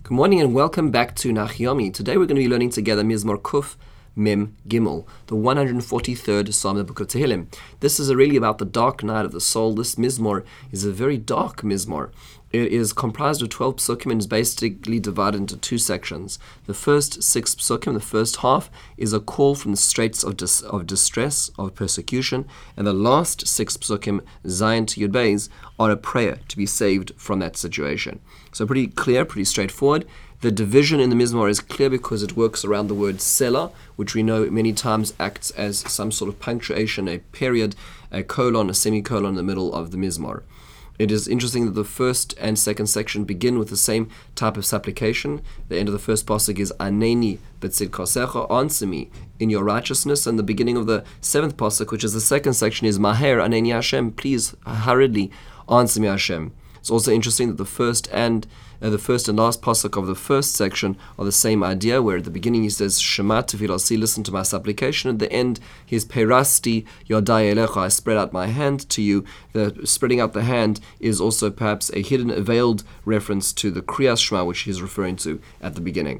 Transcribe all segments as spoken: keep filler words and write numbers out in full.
Good morning and welcome back to Nachyomi. Today we're going to be learning together Mizmor Kuf Mem Gimel, the one hundred forty-third Psalm of the Book of Tehillim. This is really about the dark night of the soul. This Mizmor is a very dark Mizmor. It is comprised of twelve psukim and is basically divided into two sections. The first six psukim, the first half, is a call from the straits of dis- of distress, of persecution, and the last six psukim, Zayin to Yud Beis, are a prayer to be saved from that situation. So pretty clear, pretty straightforward. The division in the Mizmor is clear because it works around the word Selah, which we know many times acts as some sort of punctuation, a period, a colon, a semicolon in the middle of the Mizmor. It is interesting that the first and second section begin with the same type of supplication. The end of the first pasuk is Aneni b'tzidkasecha, answer me in your righteousness, and the beginning of the seventh pasuk, which is the second section, is Maher Aneni Hashem, please hurriedly answer me Hashem. It's also interesting that the first and uh, the first and last pasuk of the first section are the same idea, where at the beginning he says Shema tefilasi, listen to my supplication. At the end he is Perasti yodai elecha, I spread out my hand to you. The spreading out the hand is also perhaps a hidden, a veiled reference to the Kriyas Shema, which he's referring to at the beginning.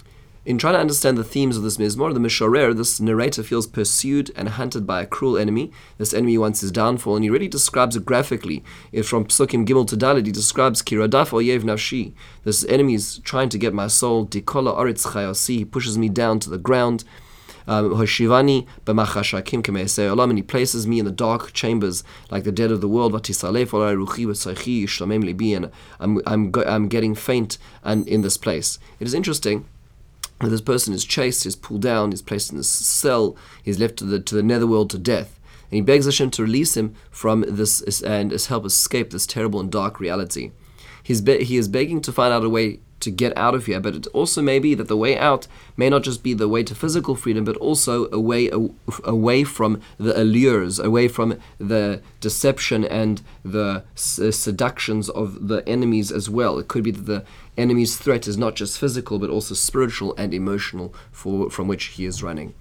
In trying to understand the themes of this Mizmor, the Mishorer, this narrator, feels pursued and hunted by a cruel enemy. This enemy wants his downfall, and he really describes it graphically. If from Psukim Gimel to Dalet, he describes Kiradaf Oyev Nafshi. This enemy is trying to get my soul. Dikola Oretz Chayasi, he pushes me down to the ground. Hoshivani b'machashakim k'meisei olam, and he places me in the dark chambers like the dead of the world. V'tisalef olai ruchi v'tzaychi shlamem libi, and I'm I'm I'm getting faint and in this place. It is interesting. This person is chased, is pulled down, is placed in a cell, he's left to the to the netherworld to death. And he begs Hashem to release him from this and help escape this terrible and dark reality. He's be- he is begging to find out a way to get out of here, but it also may be that the way out may not just be the way to physical freedom, but also a way a- away from the allures, away from the deception and the s- seductions of the enemies as well. It could be that the enemy's threat is not just physical, but also spiritual and emotional, for, from which he is running.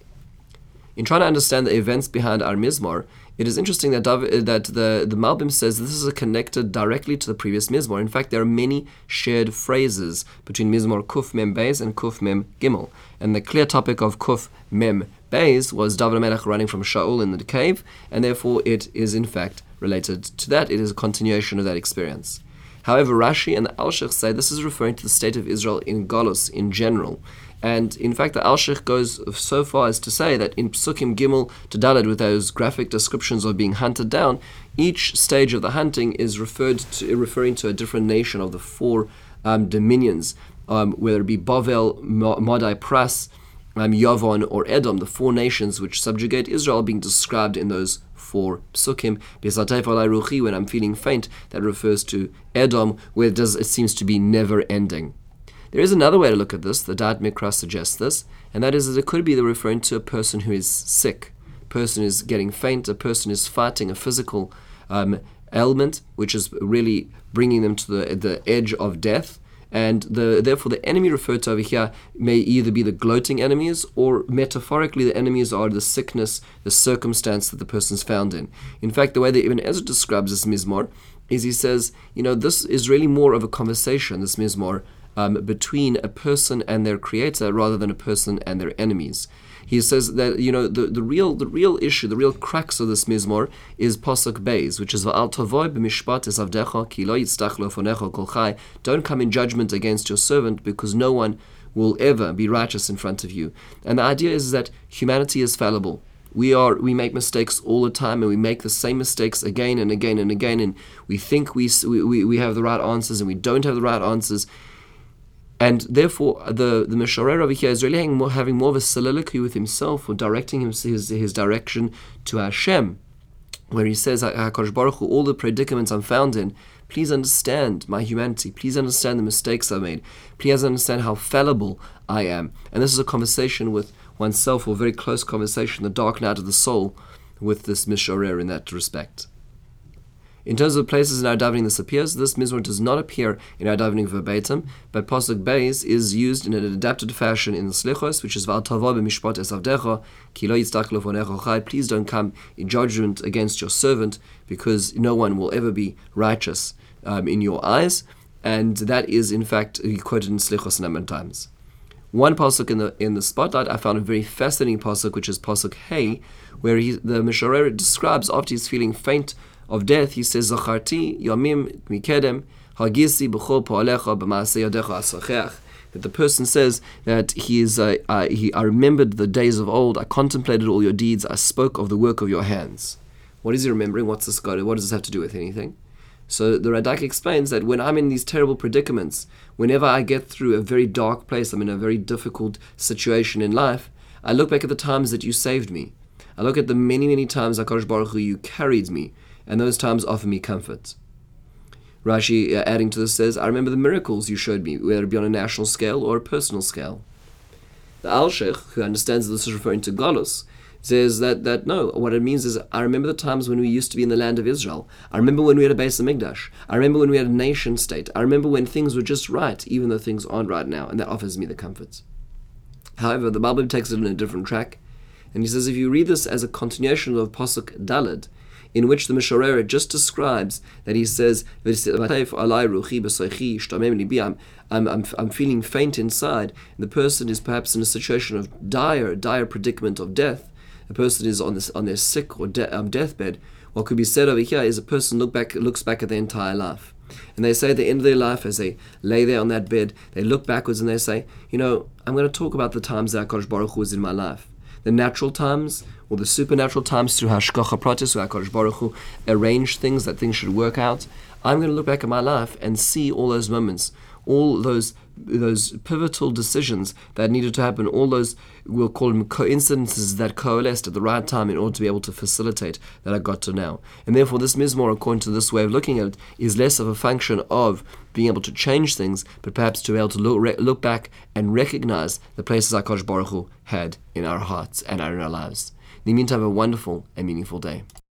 In trying to understand the events behind our Mizmor, it is interesting that Dav- that the, the Malbim says this is connected directly to the previous Mizmor. In fact, there are many shared phrases between Mizmor Kuf Mem Beis and Kuf Mem Gimel. And the clear topic of Kuf Mem Beis was David HaMelech running from Shaul in the cave, and therefore it is in fact related to that. It is a continuation of that experience. However, Rashi and the Alshich say this is referring to the state of Israel in Golus in general. And in fact, the Alshich goes so far as to say that in Psukim Gimel to Dalet, with those graphic descriptions of being hunted down, each stage of the hunting is referred to, referring to a different nation of the four um, dominions, um, whether it be Bavel, Madai Pras, um, Yavon, or Edom, the four nations which subjugate Israel, being described in those four psukim. B'satayf alai ruchi, when I'm feeling faint, that refers to Edom, where it, does, it seems to be never ending. There is another way to look at this. The Da'at Mikra suggests this, and that is that it could be referring to a person who is sick, a person is getting faint, a person is fighting a physical um, ailment, which is really bringing them to the the edge of death. And the, therefore the enemy referred to over here may either be the gloating enemies, or metaphorically the enemies are the sickness, the circumstance that the person's found in. In fact, the way that Ibn Ezra describes this Mizmor is he says, you know, this is really more of a conversation, this Mizmor, um, between a person and their creator rather than a person and their enemies. He says that, you know, the, the real the real issue, the real crux of this Mizmor is Pasuk Beis, which is Va'al tavoi b'mishpat esavdecha ki lo yitztach lefonecha kol chai. Don't come in judgment against your servant, because no one will ever be righteous in front of you. And the idea is that humanity is fallible. We are we make mistakes all the time, and we make the same mistakes again and again and again, and we think we we, we have the right answers, and we don't have the right answers. And therefore, the, the Mishorer over here is really having more, having more of a soliloquy with himself, or directing him, his, his direction to Hashem, where he says, HaKadosh Baruch Hu, all the predicaments I'm found in, please understand my humanity, please understand the mistakes I made, please understand how fallible I am. And this is a conversation with oneself, or a very close conversation, the dark night of the soul, with this Mishorer in that respect. In terms of places in our davening this appears, this Mizmor does not appear in our davening verbatim, but Pasuk Beis is used in an adapted fashion in the Slichos, which is Va'al tavoi b'mishpat esavdecha ki lo yitztach lefonecha chai. Please don't come in judgment against your servant, because no one will ever be righteous um, in your eyes. and that is, in fact, quoted in Slichos a number of times. One pasuk in the in the spotlight, I found a very fascinating pasuk, which is pasuk Hey, where he, the Mishorer describes after he's feeling faint of death, he says, Zacharti yamim mikedem hagisi b'chol po'alecha b'maaseh yadecha asacheach. That the person says that he is, uh, uh, he, I remembered the days of old, I contemplated all your deeds, I spoke of the work of your hands. What is he remembering? What's this got? What does this have to do with anything? So the Radak explains that when I'm in these terrible predicaments, whenever I get through a very dark place, I'm in a very difficult situation in life, I look back at the times that you saved me. I look at the many, many times, HaKadosh Baruch Hu, you carried me, and those times offer me comfort. Rashi, uh, adding to this, says, I remember the miracles you showed me, whether it be on a national scale or a personal scale. The Al-Sheikh, who understands that this is referring to Galus, says that, that no, what it means is, I remember the times when we used to be in the land of Israel. I remember when we had a Beis HaMikdash. I remember when we had a nation state. I remember when things were just right, even though things aren't right now, and that offers me the comforts. However, the Bible takes it in a different track, and he says if you read this as a continuation of Pasuk Daled, in which the Mishorer just describes that he says, I'm, I'm, I'm feeling faint inside, and the person is perhaps in a situation of dire, dire predicament of death. A person is on this on their sick or de- um, deathbed. What could be said over here is a person look back looks back at their entire life, and they say at the end of their life, as they lay there on that bed, they look backwards and they say, you know, I'm going to talk about the times that HaKadosh Baruch Hu was in my life, the natural times or the supernatural times through Hashgacha Pratis, where HaKadosh Baruch Hu arranged things that things should work out. I'm going to look back at my life and see all those moments, all those those pivotal decisions that needed to happen, all those, we'll call them coincidences that coalesced at the right time in order to be able to facilitate that I got to now. And therefore this Mizmor, according to this way of looking at it, is less of a function of being able to change things, but perhaps to be able to look, re- look back and recognize the places HaKadosh Baruch Hu had in our hearts and in our lives. In the meantime, have a wonderful and meaningful day.